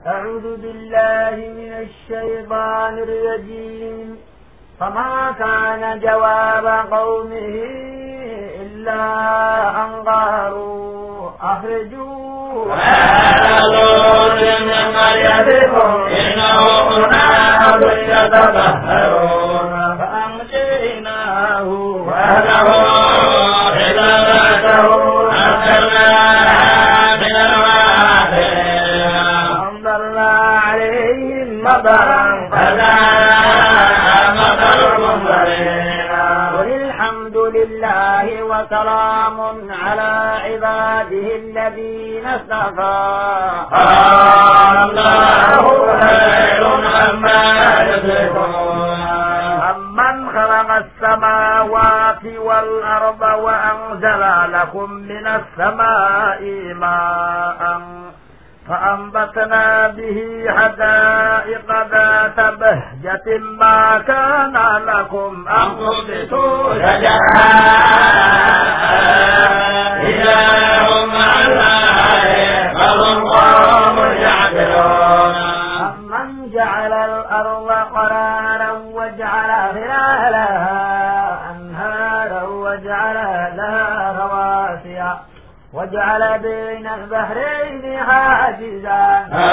أعوذ بالله من الشيطان الرجيم. فما كان جواب قومه إلا أن قالوا أخرجوا وآلوا من قريتكم إنه أناس يتطهرون فأنجيناه وأهله إذا بعده أرسلناها من الواحدين أمطرنا عليهم مطرا فساء مطر المنذرين والحمد لله وسلام على عباده الذين اصطفى الله خير عما يشركون أمن خلق السماوات والأرض وأنزل لكم من السماء ماء فأنبتنا به حدائق ذات بهجة ما كان لكم أن تنبتوا شجرها إذا هم على فهم قوم يعدلون أمن جعل الأرض قرارا وجعل خلالها أنهارا وجعل لها رواسي وجعل بين البحرين حاجزا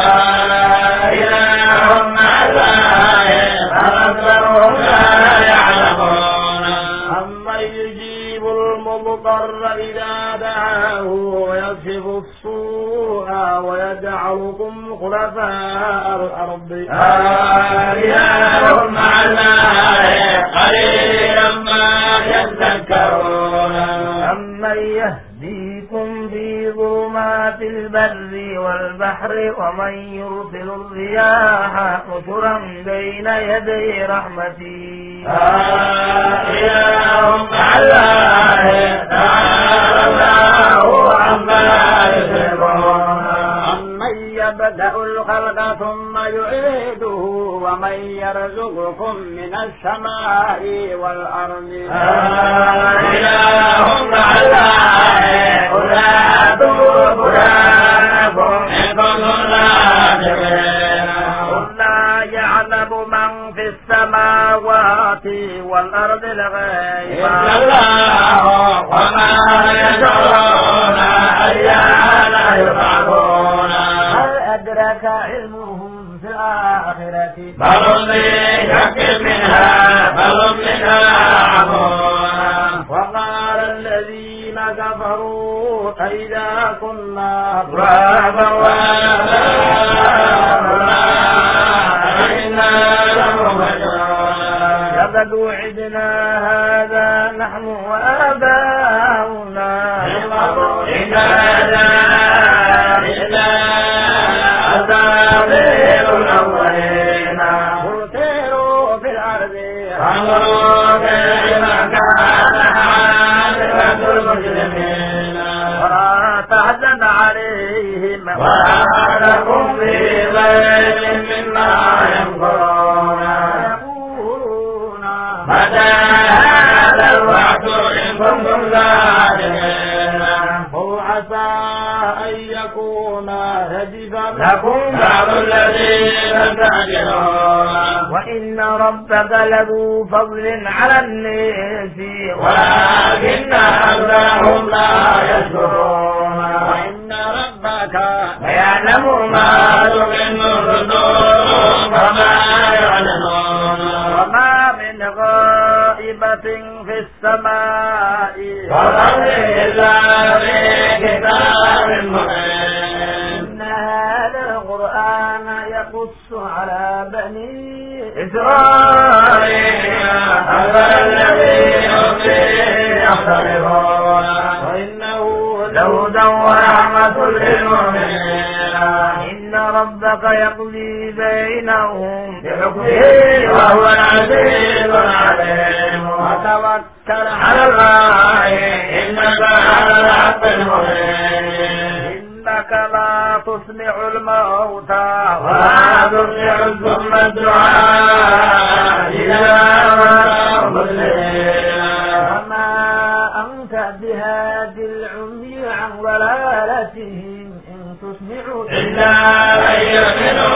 إلههم على فأكثرهم لا يعلمون أمن يجيب المضطر إذا دعاه ويكشف السوء ويجعلكم خلفاء الأرض إلههم على قليلا ما يذكرون أمن يهديكم في ظلمات البر والبحر ومن يرسل الرياح نشرا بين يدي رحمته إلههم على تعالى الله عما يشركون أمن يبدأ الخلق ثم يعيده ومن يرزقكم من السماء والأرض إلههم على أولادوا برانكم إن كنتم صادقين قل لا يعلم من في السماوات والأرض الغيب إلا الله وما يشعرون أيان يبعثون هل أدرك علمهم في الآخرة بل هم في شك منها بل هم منها عمون وقال الذين كفروا أئذا كنا ترابا وإنا لمخرجون لقد وعدنا هذا نحن وآباؤنا إن هذا إلا أساطير الأولين قل سيروا في الأرض فانظروا كيف كان عاقبة المجرمين ولا تحزن عليهم ولا تكن في ضيق مما يمكرون يقولون متى هذا الوعد إن كنتم صادقين هو عسى أن يكون رجفا لكم بعض الذين تستعجلون وإن ربك لذو فضل على الناس ولكن أكثرهم لا يشكرون وإن ربك يعلم ما تكن صدورهم وما يعلنون وما من غائبة في السماء والأرض إلا في كتاب مبين إن هذا القرآن يقص على بني إسرائيل هذا الذي فيه يختلفون وإنه لهدى ورحمة للمؤمنين إن ربك يقضي بينهم بحكمه وهو العزيز العليم وتوكل على الله إنك على الحق المبين إنك لا تسمع الموتى ولا تسمع الصم الدعاء إذا ما مسلمين وما أنت بهادي العمي عن ضلالتهم إن تسمع إلا أن يؤمنوا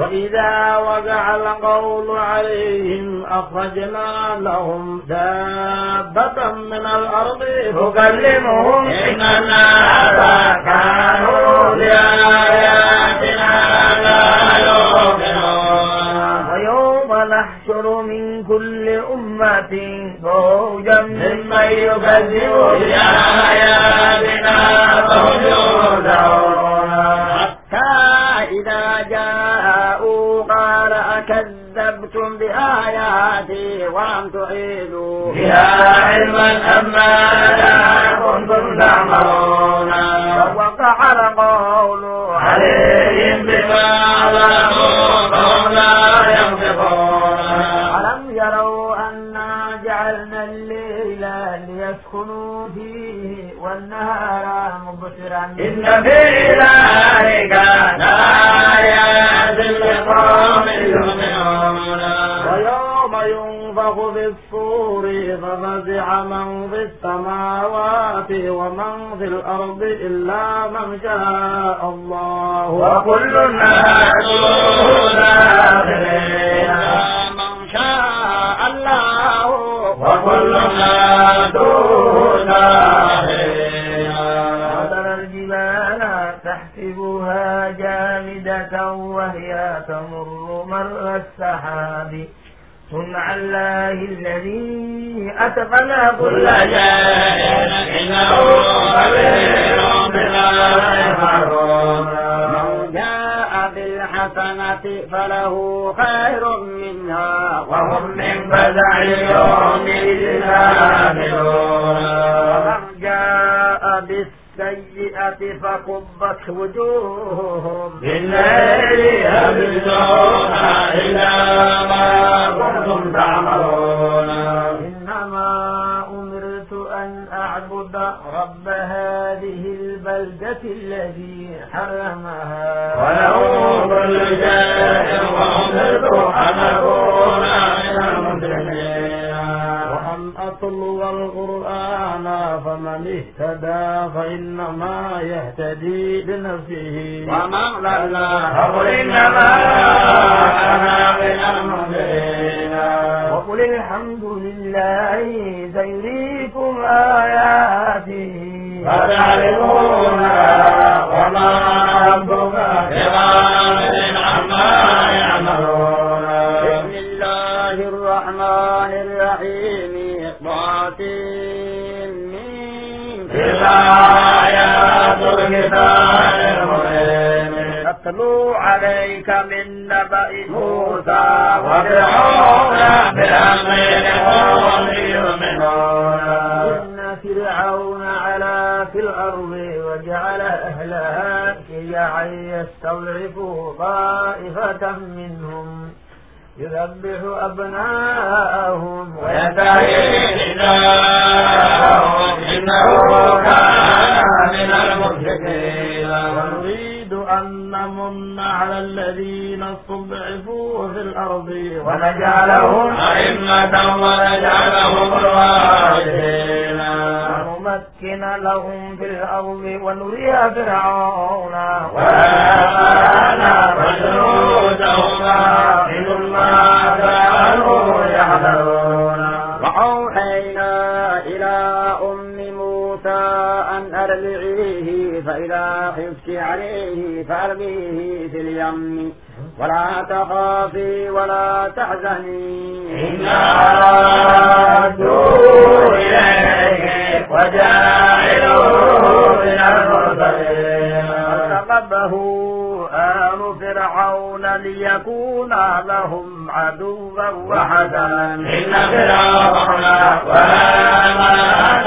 وإذا وقع القول عليهم أخرجنا لهم دابة من الأرض تكلمهم إن الناس كانوا بآياتنا لا يوقنون ويوم نحشر من كل أمة فوجا ممن يكذب بآياتنا فهم يوزعون حتى إذا جاءوا قال أكذبتم بآياتي ولم تعيدوا بها علما أما لا كنتم تعملون ووقع القول عليهم بما ظلموا فهم لا ينطقون ألم يروا أنا جعلنا الليل ليسكنوا فيه والنهار مبصرا إن في ذلك لآيات لقوم يؤمنون ويوم ينفخ في الصور ففزع من في السماوات ومن في الأرض إلا من شاء الله وكل الناس داخلين من شاء الله وكل الناس داخلين وترى الجبال تحسبها جامدة وهي تمر مر السحاب صنع الله الذي أتقن كل شيء إنه خبير بما يفعلون من جاء بالحسنة فله خير منها وهم من فزع يومئذ آمنون ومن جاء بالسيئة فكبت وجوههم بالليل يبدون إلى ما كنتم تعملون إنما أمرت أن أعبد رب هذه البلدة الذي حرمها وله كل شيء وأمرت أن أكون من المسلمين وأن أتلو القرآن فمن اهتدى فإنما يهتدي لنفسه ومن ضل فقل إنما أنا من المسلمين وقل الحمد لله سيريكم آياته فتعرفونها وما ربك بغافل عما يعملون بسم الله الرحمن الرحيم تلك آيات الكتاب المبين نتلو عليك من نبأ موسى وفرعون بالأمر لقوم يؤمنون إن فرعون علا في الأرض وجعل أهلها شيعا يستضعف طائفة منهم يذبح أبناءهم ويستحيي نساءهم إنه كان من المفسدين ونريد أن نمن على الذين استضعفوا في الأرض ونجعلهم أئمة ونجعلهم الوارثين ونمكن لهم في الأرض ونري فرعون وآمن وجنودهما من ما كانوا يعملون وأوحينا إلى أم موسى أن أرضعيه فإذا خفت عليه فألقيه في اليم ولا تخافي ولا تحزني إنا رادوه إليك وجاعلوه من المرسلين فارتقبه آل فرعون ليكون لهم عدوا وحزنا إن فرعون وهامان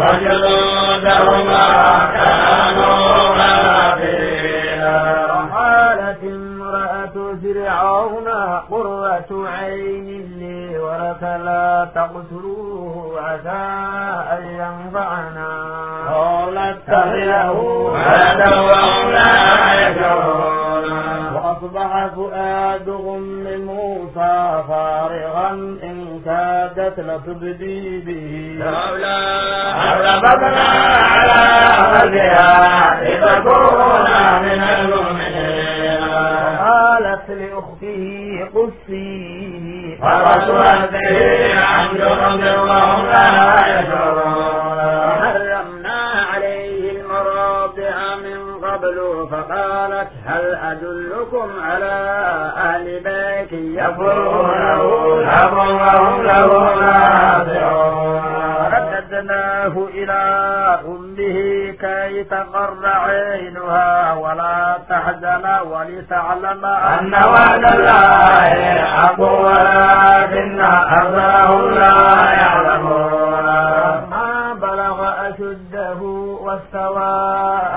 وجنودهما كانوا خاسرين وقالت امرأة فرعون قرة عين لي ولك لا تقتلوه عسى أن ينفعنا قال اتخذه ولدا وهم لا يشعرون وأصبح فؤاد أم موسى فارغا إن كادت لتبدي به لولا أربطنا على قلبها لتكون من المؤمنين قالت لأخته فيه قصيه فقصرت به عن جنب وهم لا يشعرون. حرمنا عليه المراضع من قبل فقالت هل أدلكم على أهل بيت يكفرونه لهم وهم له ناصحون. رددناه إلى أمه كي تقر عينها ولا تحزن ولتعلم أن وعد الله حق ولكن أكثرهم لا يعلمون. ما بلغ أشده واستوى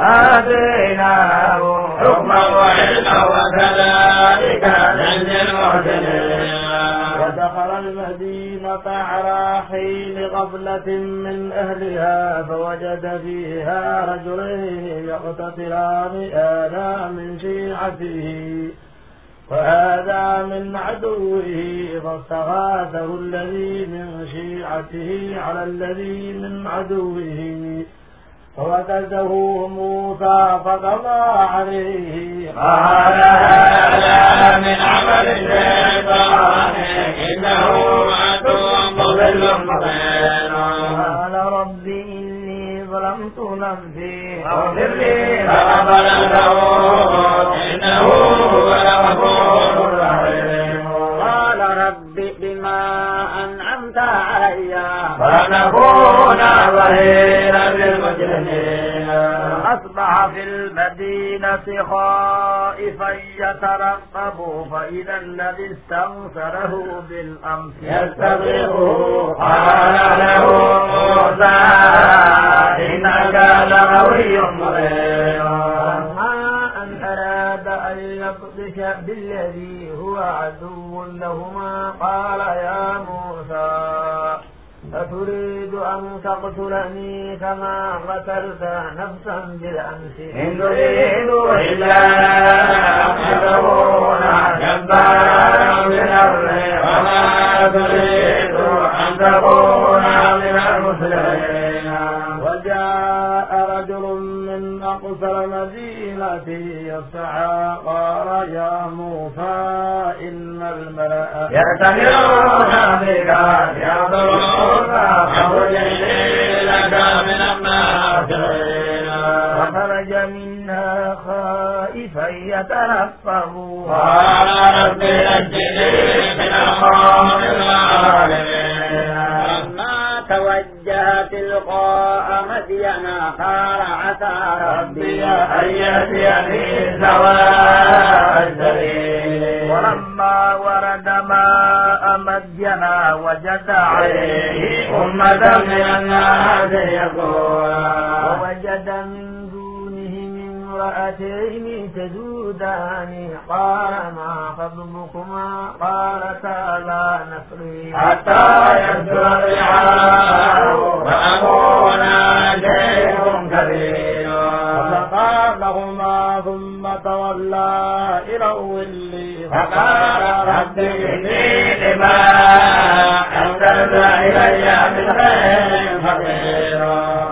آتيناه حكما وعلما وكذلك نجزي المحسنين. ودخل المدينة على حين غفلة من أهلها فوجد فيها رجلين يقتتلان هذا من شيعته وهذا من عدوه فاستغاثه الذي من شيعته على الذي من عدوه فوكزه موسى فقضى عليه قال هذا من عمل الشيطان إنه عدو مضل مبين. قال رب إني ظلمت نفسي فاغفر لي فغفر له إنه هو الغفور الرحيم. قال رب بما أنعمت علي فنكون ظهيرا للمجرمين. أصبح في المدينة خائفا يترقب فإذا الذي استنصره بالأمس يستضيفه قال له موسى إنك لغوي مبين. ما أن أراد أن يبطش بالذي هو عدو لهما قال يا موسى أتريد أن تقتلني كما قتلت نفسا بالأمس إن تريد إلا أن تكون جبارا من الأرض وما تريد أن تكون من المسلمين. وجاء رجل من أقصى المدينة يسعى قال يا موسى إن الملأ يأتمرون بك يغفرون فخرج لك من الناصرين. فخرج منها خائفا يترقب قال رب نجني من القوم الظالمين. لما توجه تلقاء مدين قال عسى ربي أن يهديني سواء السبيل. ولما ورد ماء مدين وجد عليه أمة من الناس يقول ووجد من دونهم امرأتين تذودان قال ما خطبكما قالتا لا نسقي حتى يبدو الرعاء وأبونا شيخ كبير. فسقى لهما ثم تولى إلى الظل فقال رب إني لما أنزلت إلي من خير فقير.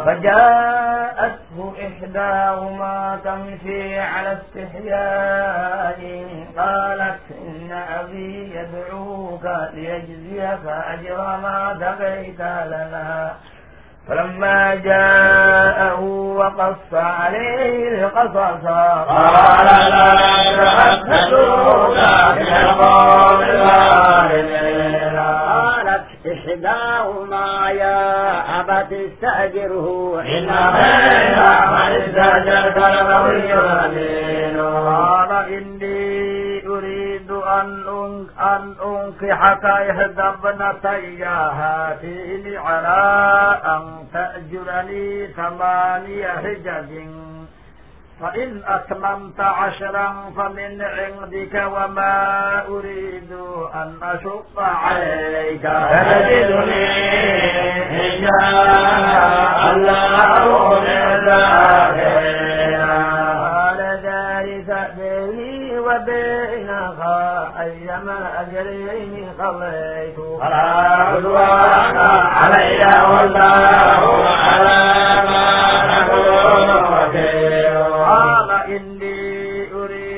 فجاءته إحداهما تمشي على استحياء قالت إن أبي يدعوك ليجزيك أجر ما سقيت لنا. فلما جاءه وقص عليه القصص قال لا تحدثوك من القوم الظالمين. قالت إحداهما يا أبت استأجره إن خير من استأجرت القوي الأمين. قال إني أريد أن أنكحك إحدى ابنتي هاتين على أن تأجرني 8 حجج فإن أتممت 10 فمن عندك وما أريد أن أشق عليك فتجدني إن شاء الله من الآخرين. قال ذلك بيني وبينك أيما الأجرين قضيت فلا عدوان علي والله على ما نقول وكيل. قال إني أريد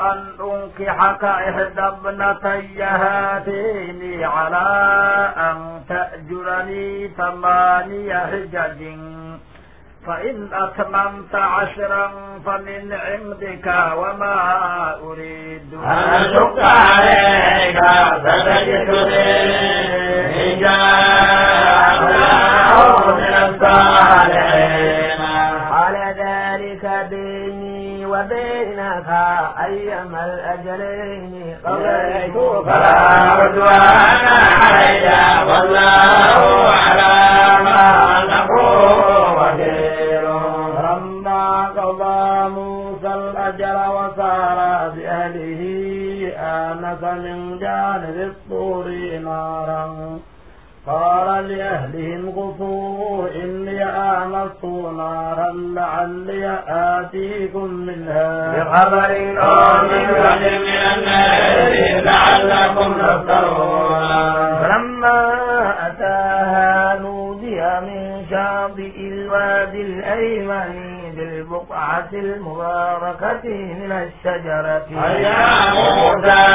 أن أنكحك إحدى ابنتي هاتين على أن تأجرني 8 حجج فإن أتممت 10 فمن عندك وما أريد أن أشق عليك ستجدني إن شاء الله من الصالحين. على ذلك بيني وبينك أيما الأجلين قضيت فلا عدوان علي والله على ما نقول وكيل. فلما قضى موسى الأجل وسار بأهله آنس من جانب الطور نارا قال لأهلهم كثوا إني آنست نارا لعلي آتيكم منها بخبر أو من النار لعلكم تفترون. فلما أتاها نودي من شاطئ الوادي الأيمن بالبقعة المباركة من الشجرة يا موسى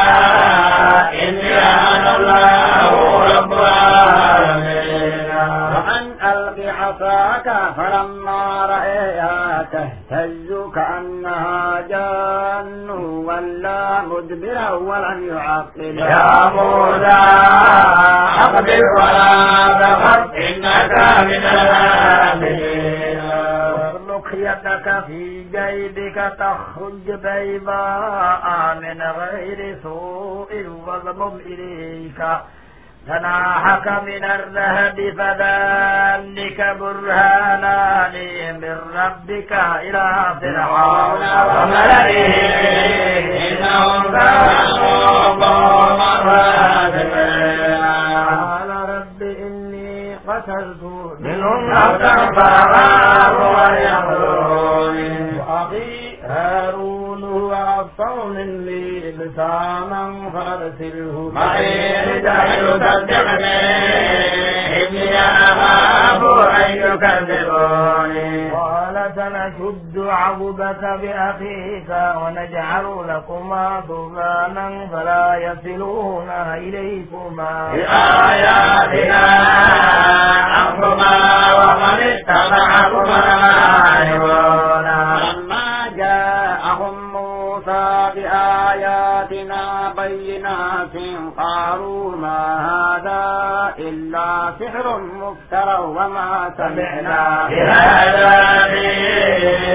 إني أنا الله رب العالمين. وأن ألق عصاك فلما رأيها تهتز كأنها جان ولا مدبرا ولم يعقل. يا موسى أقبل ولا تخف إنك من الآمنين. واغلق يدك في جيبك تخرج بيضاء من غير سوء واضمم إليك جناحك من الذهب فذلك برهانان من ربك إلى فرعون وملئه إنهم كانوا قوما فاسقين. قال رب إني قتلت منهم نفسا فأخاف أن يقتلوني. وأخي هارون هو أفصح مني لسانا فأرسله معي لكي يصدقني إني أخاف أن يكذبوني. قال سنشد عضدك بأخيك ونجعل لكما سلطانا فلا يصلون إليكما بآياتنا أنتما ومن اتبعكما الغالبون. لما جاءهم موسى بآياتنا بينات قالوا ما هذا إلا سحر مفترى وما سمعنا بهذا في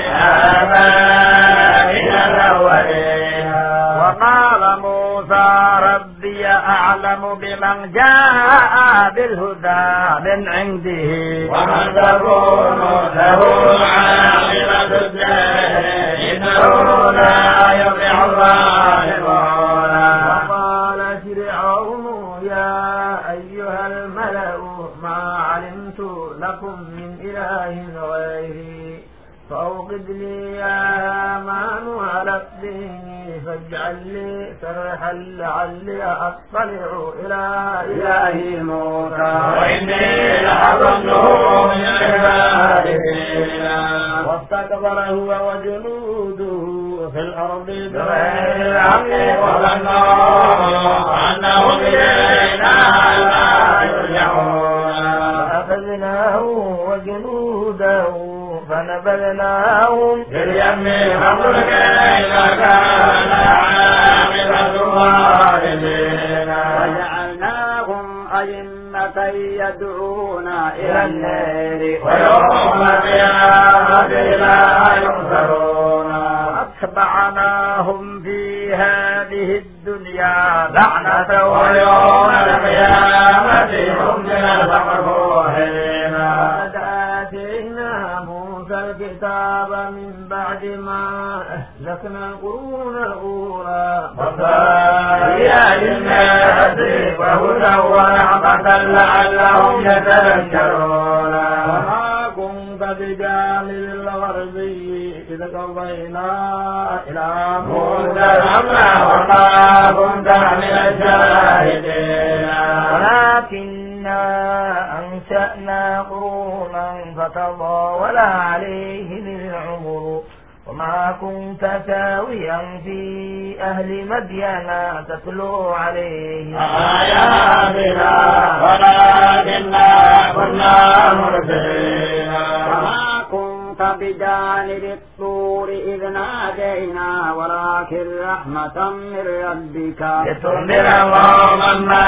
آبائنا الأولين. وقال موسى ربي أعلم بمن جاء بالهدى من عنده ومن تكون له عاقبة الدار إنه لا يفلح الظالمون. وقال فرعون يا أيها الملأ ما علمت لكم من إله غيري فأوقد لي يا هامان على الدين فاجعل لي سرحا لعلي أطلع إلى إله موسى وإني لأظنه من الكاذبين. واستكبر هو وجنوده في الأرض بغير الحق وظنوا أنهم إلينا لا يرجعون. فأخذناه وجنوده فنبذناهم في اليم فانظر كيف كان عاقبة الظالمين. وجعلناهم أئمة يدعون إلى النار ويوم القيامة لا ينصرون. وأتبعناهم في هذه الدنيا لعنة ويوم القيامة هم من المقبوحين. وقد آتينا موسى الكتاب من بعد ما أهلكنا القرون الأولى بصائر للناس وهدى ورحمة لعلهم يتذكرون. وما كنت بجانب الغربي إذ قضينا إلى موسى الأمر وما كنت من الشاهدين. ولكننا أنشأنا قرونا فتطاول عليهم العمر وما كنت ساويا في أهل مدين تتلو عليهم آياتنا ولكننا كنا مرسلين وما كنت بجانب الطور إذ نادينا ولكن رحمة من ربك لتنذر قوما ما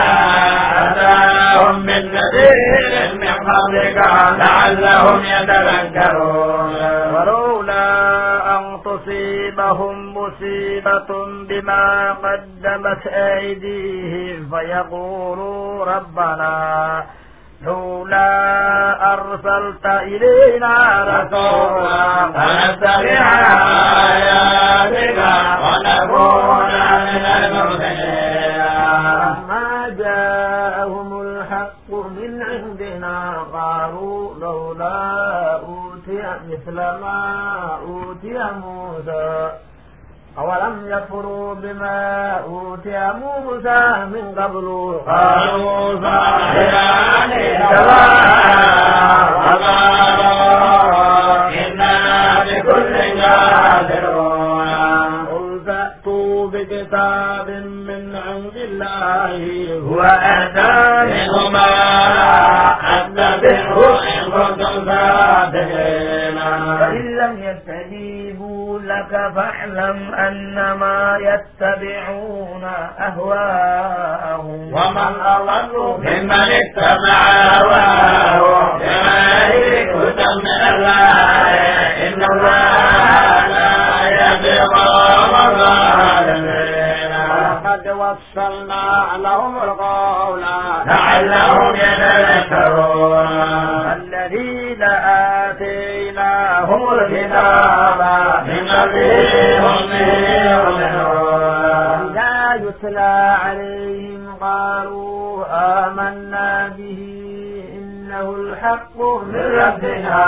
أتاهم من نذير من قبلك لعلهم يتذكرون ولولا أن تصيبهم مصيبة بما قدمت أيديهم فيقولوا ربنا لولا أرسلت إلينا رسولا فنتبع آياتك ونكون من المرسلين ما جاءهم الحق من عندنا قالوا لولا أوتي مثل ما أوتي موسى أولم يكفروا بما أوتي موسى من قبل قالوا ساحران وقالوا إنا بكل كافرون قل فأتوا بكتاب من عند الله هو أهدى منهما أتبعه إن كنتم صادقين فإن لم يستجيبوا لك فاعلم أنما يتبعون أهواءهم ومن أضل ممن اتبع هواه بغير هدى من الله إن الله لا يهدي القوم الظالمين ولقد وصلنا لهم القول لعلهم يتذكرون الذين آتيناهم الكتاب من قبلهم يؤمنون إذا يتلى عليهم قالوا آمنا به إنه الحق من ربنا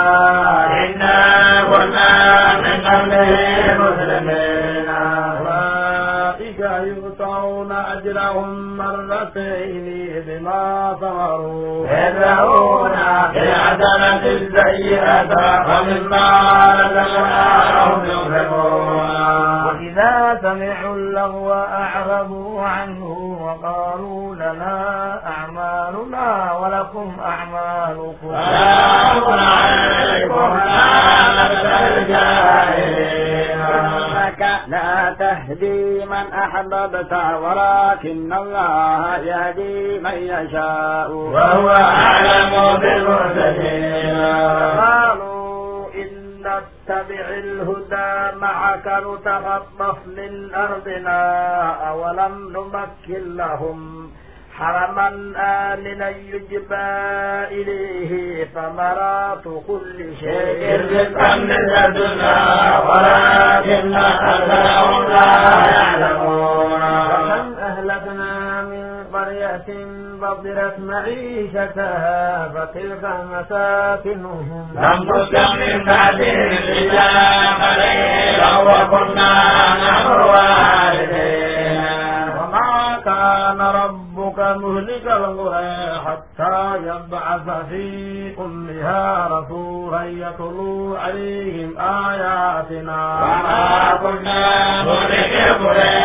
إنا كنا من قبله مسلمين أولئك يؤتون أجرهم مرتين بما صبروا يدعون بالحسنة السيئة ومما رزقناهم ينفقون وإذا سمعوا اللغو أعرضوا عنه وقالوا لنا أعمالنا ولكم أعمالكم سلام عليكم لا نبتغي الجاهلين إنك لا تهدي من أحببت ولكن الله يهدي من يشاء وهو أعلم بالمهتدين قالوا إن نتبع الهدى معك نتخطف من أرضنا أولم نمكن لهم حرما آمنا يجبى إليه ثمرات كل شيء رزقا من لدنا ولكن أكثرهم لا يعلمون وكم أهلكنا من قرية بطرت معيشتها فتلك مساكنهم لم تسكن من بعدهم إلا قليلا وكنا نحن الوارثين وما كان ربك مهلك القرى حتى يبعث في أمها رسولا يتلو عليهم آياتنا وما كنا مهلك القرى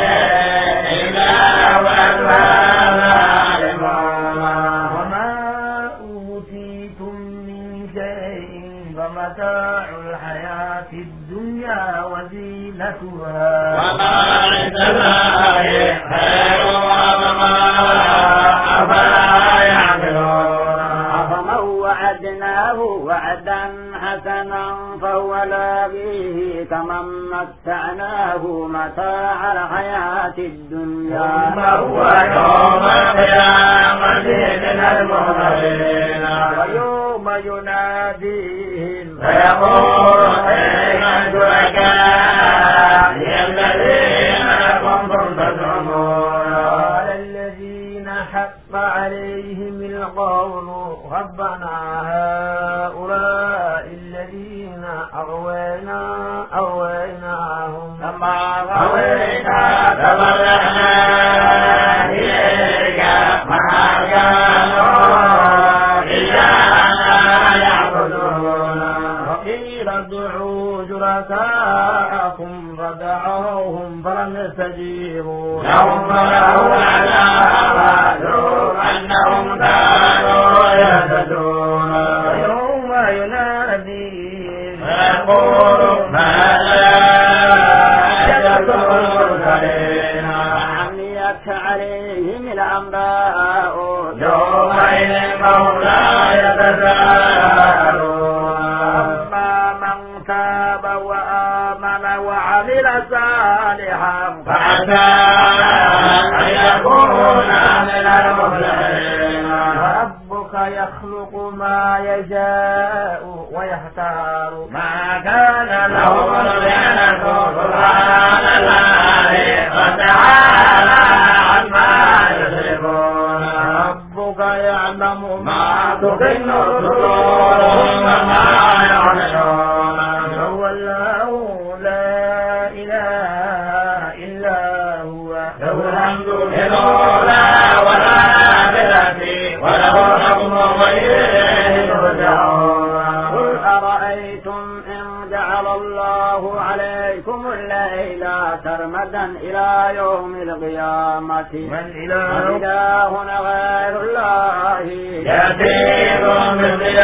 إلا وأهلها ظالمون وما أوتيتم من شيء فمتاع الحياة الدنيا وزينتها وما عند الله خير وما أفلا يعقلون أفمن وعدناه وعدا حسنا فهو لاقيه كمن متعناه متاع الحياة الدنيا ثم هو يوم القيامة من المحضرين ويوم يناديهم فيقول أين شركائي الذين كنتم تزعمون قال الذين حق عليهم القول ربنا هؤلاء الذين أغويناهم لما غوينا تبرأنا إليك ما كانوا إيانا يعبدون وقيل ادعوا شركاءكم جاءوكم فدعوهم فلم يستجيبوا لهم ولو عذاب أنهم كانوا يهتدون ويوم يناديهم فيقول ماذا أجبتم المرسلين وعميت عليهم الأنباء يومئذ فهم لا يتساءلون أما من تاب وآمن وعمل صالحا فعسى أن يكون من المفلحين وربك يخلق ما يشاء ويختار ما كان لهم الجنة سبحان الله وتعالى عما يشركون ربك يعلم ما تكن صدورهم وما يعلنون هو الله لا إله إلا هو له الحمد في الأولى والآخرة وله الحكم وإليه ترجعون قل أرأيتم إن جعل الله عليكم الليل سرمدا إلى يوم القيامة من إله إله غير الله يأتيكم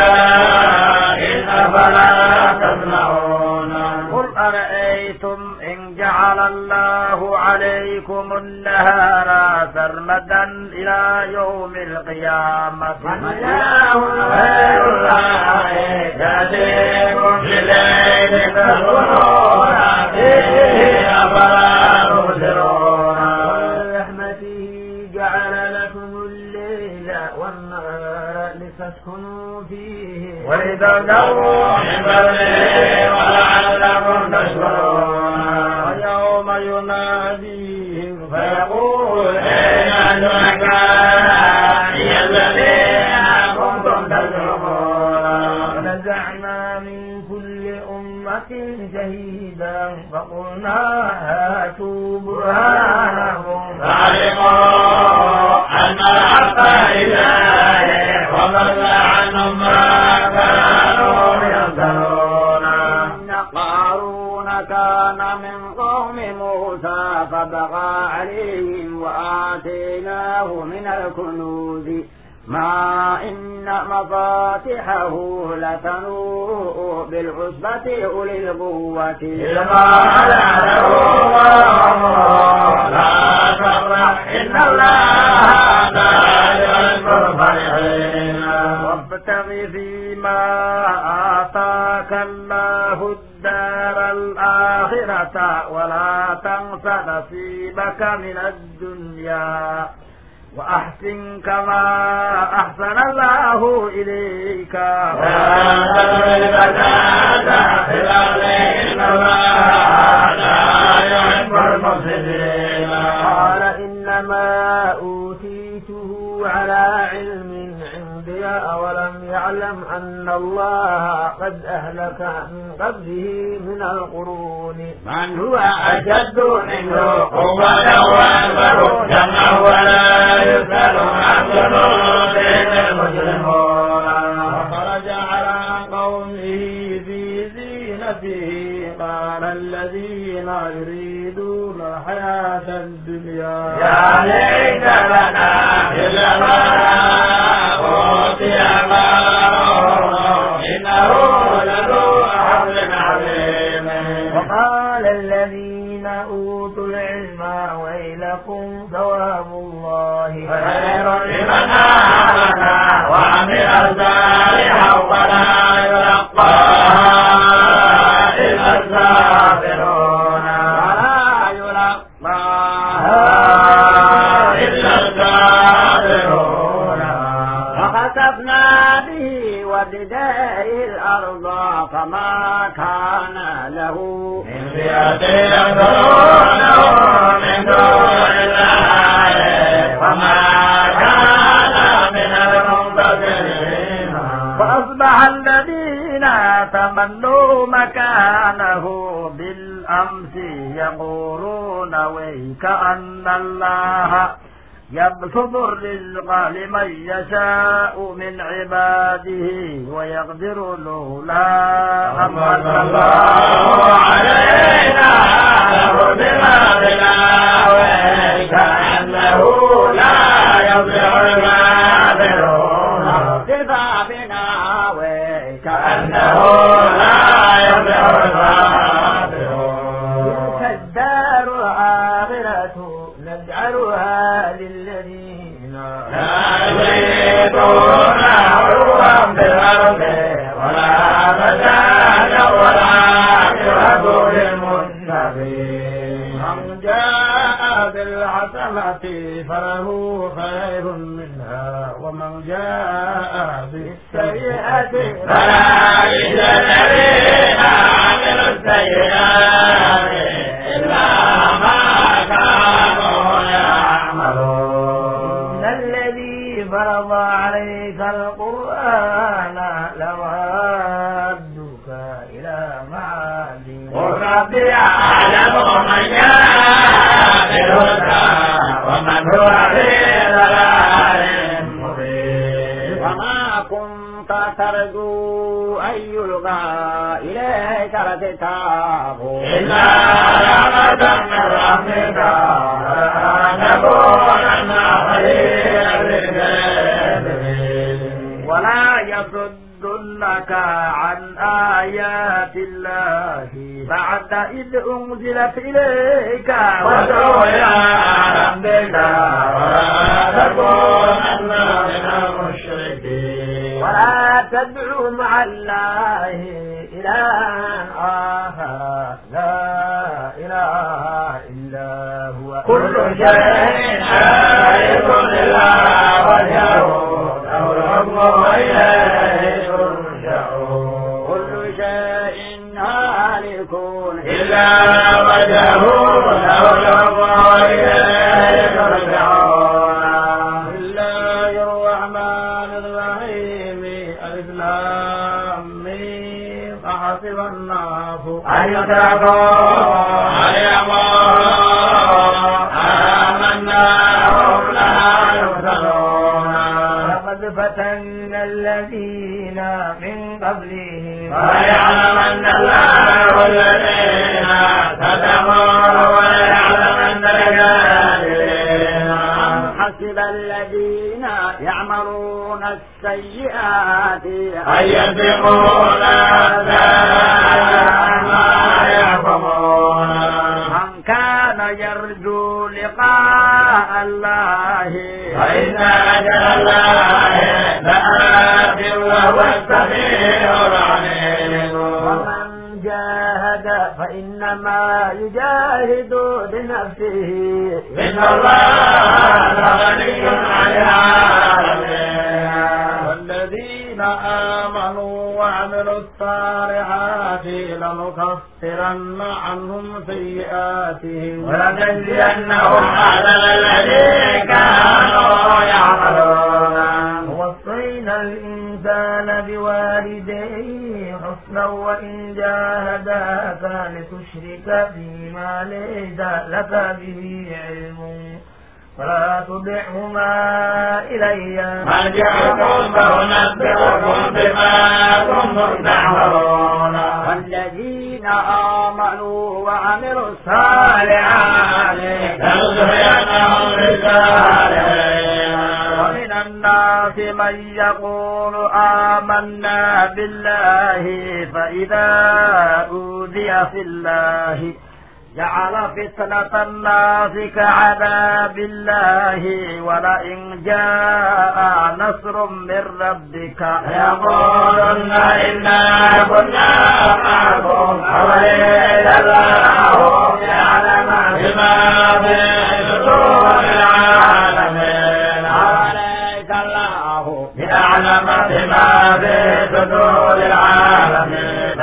بضياء أفلا تسمعون قل أرأيتم إن جعل الله عليكم النهار سرمدا إلى يوم القيامة من إله غير الله يأتيكم بالليل تسكنون فيه أفلا تبصرون ورحمته جعل لكم الليل والنهار لتسكنوا فيه ولتبتغوا من فضله ولعلكم تشكرون ويوم يناديهم فيقول أين شركائي الذين كنتم تزعمون ونزعنا من كل أمة شهيدا فقلنا هاتوا برهانكم فعلموا أن الحق لله وضل عنهم ما كانوا يفترون إن قارون كان من قوم موسى فبغى عليهم وآتيناه من الكنوز ما إن مفاتحه لتنوء بالعصبة أولي القوة إذ قال له الله لا تفرح إن الله لا يحب الفرحين وابتغ فيما آتاك الله الدار الآخرة ولا تنس نصيبك من الدنيا وأحسن كما أحسن الله إليك ولا تبغ الفساد في الأرض إن الله لا يحب المفسدين قال إنما أوتيته على علم عندي أولم يعلم أن الله قد أهلك من قبله من القرون من هو أشد منه قوة وأكبر جمعا ولا يسأل عن ذنوبهم المجرمون وخرج على قومه في زينته قال الذين يريدون الحياة الدنيا يا ليت لنا مثل ما أوتي قارون إنه لذو حظ عظيم وقال الذين أوتوا العلم ويلكم ثواب الله خير لمن آمن وعمل صالحا ولا يلقاها إلا الصابرون ولا يلقاها إلا الصابرون فخسفنا به وبداره الأرض فما كان له من فئة ينصرونه من دون الله وما كان من المنتصرين فأصبح الذين تمنوا مكانه بالأمس يقولون ويك أن الله يبسط الرزق لمن يشاء من عباده ويقدر لولا أمن الله علينا نجعلها للذين لا يريدون علوا في الأرض ولا فسادا والعاقبة للمتقين. من جاء بالحسنة فله خير منها ومن جاء بالسيئة فلا يجزى الذين عملوا السيئات إلا ما كانوا يعملون. إن الذي فرض عليك القرآن لرادك إلى معاد قل ربي يعلم من جاء بالهدى ومن هو في ضلال مبين. وما كنت ترجو أن يلقى إليك الكتاب إلا رحمة من ربك ولتكونن خيرا للكافرين. ولا يصدنك عن آيات الله بعد إذ أنزلت إليك وادع إلى ربك ولا تكونن من المشركين. ولا تدعو مع الله إلها آخر لا إله إلا هو كل شيء هالك إلا وجهه له الحكم وإليه ترجعون. كل شيء هالك إلا وجهه له الحكم وإليه ترجعون. بسم الله الرحمن الرحيم ألف لام ميم أحسب الناس أن يتركوا أن يقولوا آمنا وهم لا يفتنون. لقد فتنا الذين من قبلهم وليعلمن الله الذين صدقوا وليعلمن الكاذبين. حسب الذين يعملون السيئات أن يسبقون ساء ما يحكمون. من كان يرجو لقاء الله فإن أجل الله لآت وهو السميع العليم. ومن جاهد فإنما يجاهد لنفسه إن الله لغني عن العالمين. والذين آمنوا وعملوا الصالحات لنكفرن عنهم سيئاتهم ولنجزينهم أحسن الذي كانوا يعملون. ووصينا الإنسان بوالديه حسنا وإن جاهداك لتشرك بما ليس لك به علم فلا تطعهما إلي مرجعكم فأنبئكم بما كنتم تعملون. والذين آمنوا وعملوا الصالحات لنجزينهم بالصالحين. ومن الناس من يقول آمنا بالله فإذا أوذي في الله جعل فتنة الناس كعذاب الله ولئن جاء نصر من ربك يقولن إنا كنا معكم أولئك الله يعلم بما في صدور العالمين. أولئك الله يعلم بما في صدور العالمين.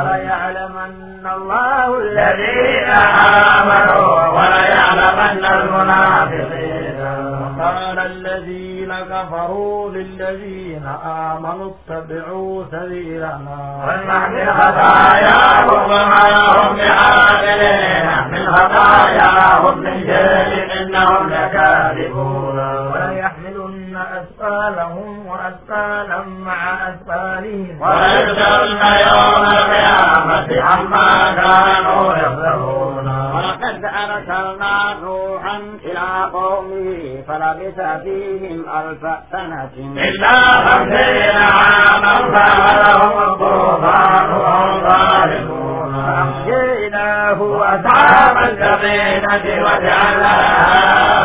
وليعلمن الله الذين آمنوا وليعلمن المنافقين. قال الذين كفروا للذين آمنوا اتبعوا سبيلنا ولنحمل خطاياهم وما هم بعاملين من خطاياهم من شيء إنهم لكاذبون. وليحملن أثقالهم وأثقالا مع أثقالهم ويحشرن يوم القيامة عما كانوا يفترون. ولقد أرسلنا نوحا إلى قومه فلبث فيهم 1000 سنة إلا 50 عاما فأخذهم الطوفان وهم ظالمون. فأنجيناه وأصحاب السفينة وجعلناها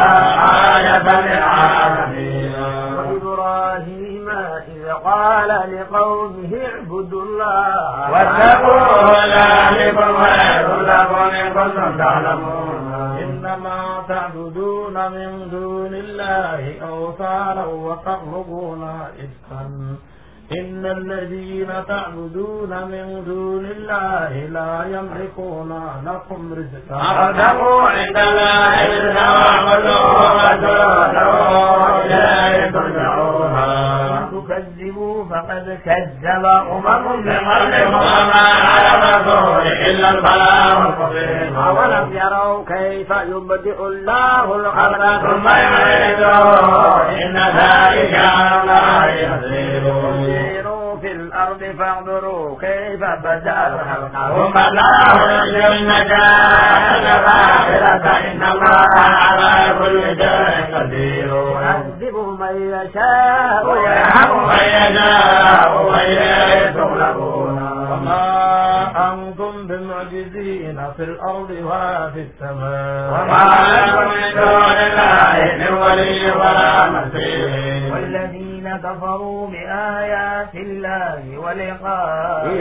آية للعالمين. وإبراهيم إذ قال لقومه اعبدوا الله واتقوا ذلكم خير لكم إن كنتم تعلمون. إنما تعبدون من دون الله أوثانا وتخلقون إفكا إن الذين تعبدون من دون الله لا يملكون لكم رزقا فابتغوا عند الله رزقا واعبدوه واتقوه إليه ترجعون. تكذبوا فقد كذب أمم من قبلكم وما على الرسول إلا البلاغ المبين. أولم يروا كيف يبدئ الله الخلق ثم يعيده إن ذلك على الله يسير. سيروا في الأرض فانظروا كيف بدأ الخلق ثم الله ينشئ النشأة الآخرة إن الله على كل شيء قدير. يعذب من يشاء ويرحم من يشاء وإليه تغلبون. وما أنتم بمعجزين في الأرض ولا في السماء وما لكم من دون الله من ولي ولا نصير. والذين كفروا بآيات الله ولقائه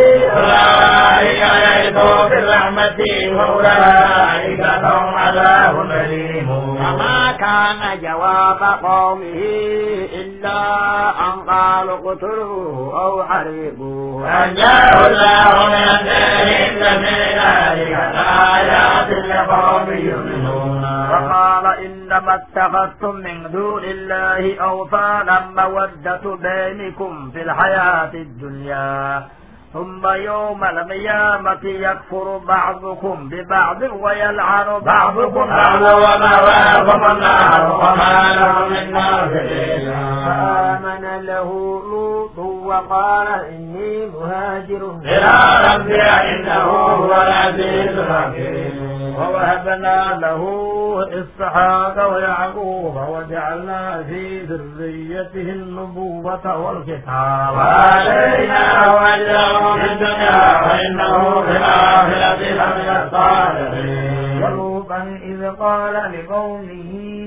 أولئك يئسوا بالرحمة وأولئك لهم عذاب أليم. وما كان جواب قومه إلا أن قالوا اقتلوه أو حرقوه أنجاه الله من النار إن في ذلك لآيات لقوم يؤمنون. وقال إنما اتخذتم من دون الله أوثانا مودة بينكم في الحياة الدنيا ثم يوم القيامة يكفر بعضكم ببعض ويلعن بعضكم بعضا ومأواكم النار وما لهم من ناصرين. فآمن له لوط وقال إني مهاجر إلى ربي إنه هو العزيز الحكيم. ووهبنا له إسحاق ويعقوب وجعلنا في ذريته النبوة والكتاب وآتيناه أجره في الدنيا وإنه في الآخرة لمن الصالحين. ولوطا إذ قال لقومه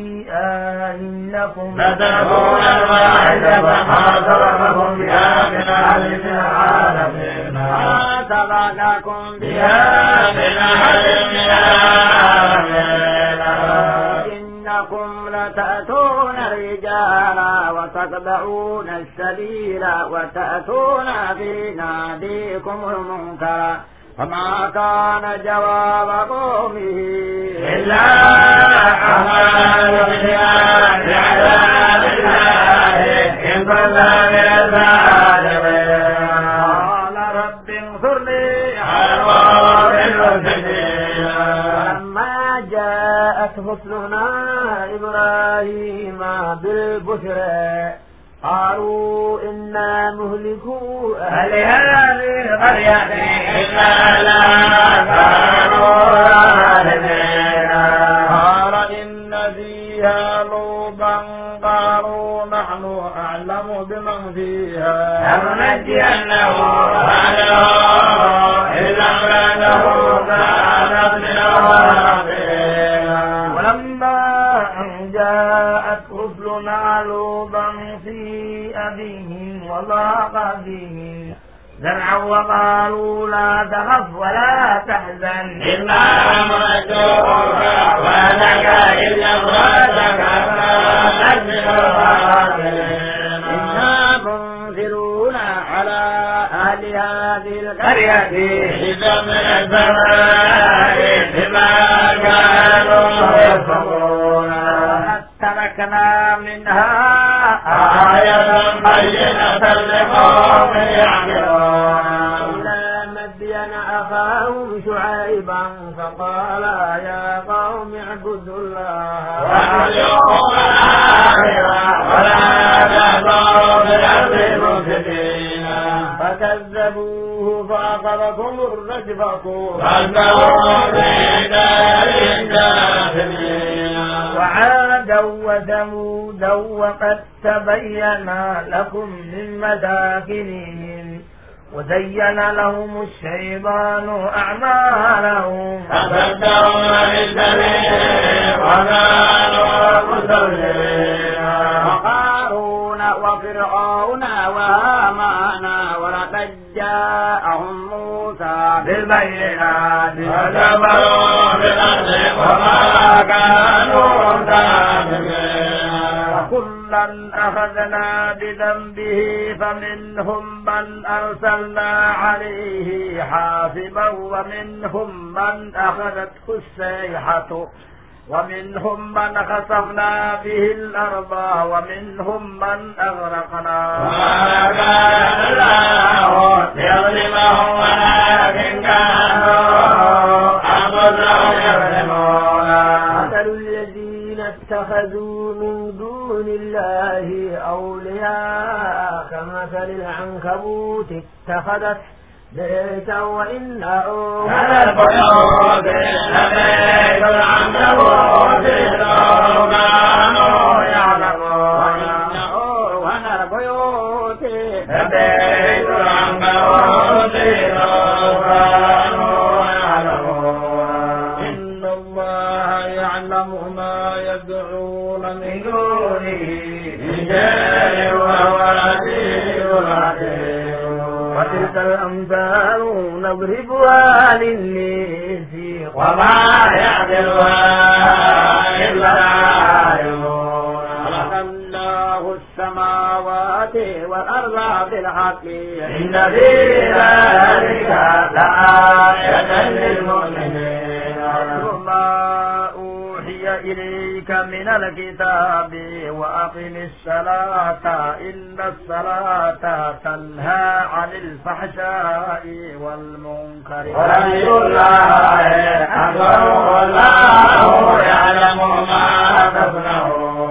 إنكم لتكون الواحدة ما سبقكم بها من أهل العالمين. ما سبقكم بها من أهل العالمين. إنكم لتأتون الرجال وتتبعون السبيل وتأتون في ناديكم المنكر فما كان جواب قومه إلا أمانوا بها بعذاب الله إن كنا من الظالمين. قال رب انصرني على القوم المفسدين. ولما جاءت رسلنا إبراهيم بالبشرى قالوا إنا مهلكو أهل هذه القرية إلا لها كانوا ظالمين. قال إن فيها لوطا قالوا نحن أعلم بمن فيها لننجينه أهله إلا امرأته كانت من الغابرين. ولما أن جاءت رسلنا لوطا سيء بهم وضاق بهم ذرعا وقالوا لا تخف ولا تحزن إنا رحمتك وأنك إلا امرأتك كانت من الغابرين. إنا منزلون على أهل هذه القرية إذا من السماء بما كانوا يصفون. تركنا منها آية بينة لقوم يعقلون. إلى مدين أخاهم شعيبا فقال يا قوم اعبدوا الله وأرجوه الآخرة ولا تأتوا بالأرض مفسدين. فكذبوه فأخذتهم الرجفة فاستووا في دار الجاثمين. وعادا وثمودا وقد تبين لكم من مساكنهم وزين لهم الشيطان أعمالهم فصدهم عن السبيل وكانوا وقارون وفرعون وهامان ولقد جاءهم موسى بالبينات فكفروا بالأرض وما كانوا سابقين وكلا أخذنا بذنبه فمنهم من أرسلنا عليه حاصبا ومنهم من أخذته الصيحة ومنهم من خسفنا به الأرض ومنهم من أغرقنا وما كان الله ليظلمهم ولكن كانوا أنفسهم يظلمون مثل الذين اتخذوا من دون الله أولياء كمثل العنكبوت اتخذت بيتا وإن على البيوت بيت العنكبوت لو كانوا يعلمون وعلى البيوت بيت العنكبوت لو كانوا يعلمون إن الله يعلم ما يدعون من دونه من شيء وهو العزيز الحكيم وتلك الأمثال نضربها للناس وما يعدلها إلا العالمون خلق الله السماوات والأرض بالحق إن في ذلك لآية للمؤمنين ما أوحي إليك من الكتاب وأقم الصلاة إن الصلاة تنهى عن الفحشاء والمنكر ولذكر الله أكبر والله يعلم ما تصنعون